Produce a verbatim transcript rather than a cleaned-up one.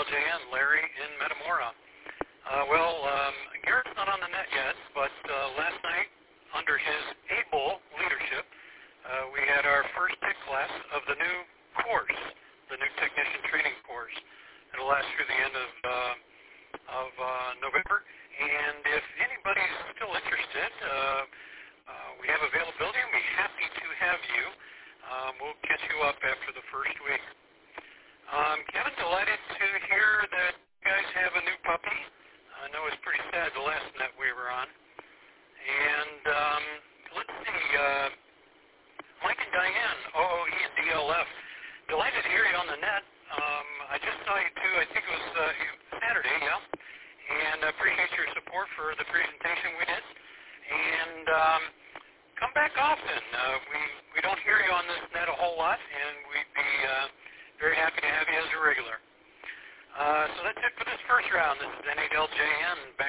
L J N, Larry in Metamora. Uh, well, um, Garrett's not on the net yet, but uh, last night, under his able leadership, uh, we had our first tech class of the new course, the new technician training course. It'll last through the end of uh, of uh, November, and if anybody's still interested, uh, uh, we have availability, and we'd be happy to have you. Um, we'll catch you up after the first week. Um, Kevin, delighted to hear that you guys have a new puppy. I know it's pretty sad the last net we were on. And um, let's see, uh, Mike and Diane, O O E and D L F, delighted to hear you on the net. Um, I just saw you too, I think it was uh, Saturday, yeah, and I appreciate your support for the presentation we did. And um, come back often. Uh, we, we don't hear you on this net a whole lot, and we'd be uh, very happy to have you as a regular. Uh, so that's it for this first round. This is N eight L J N.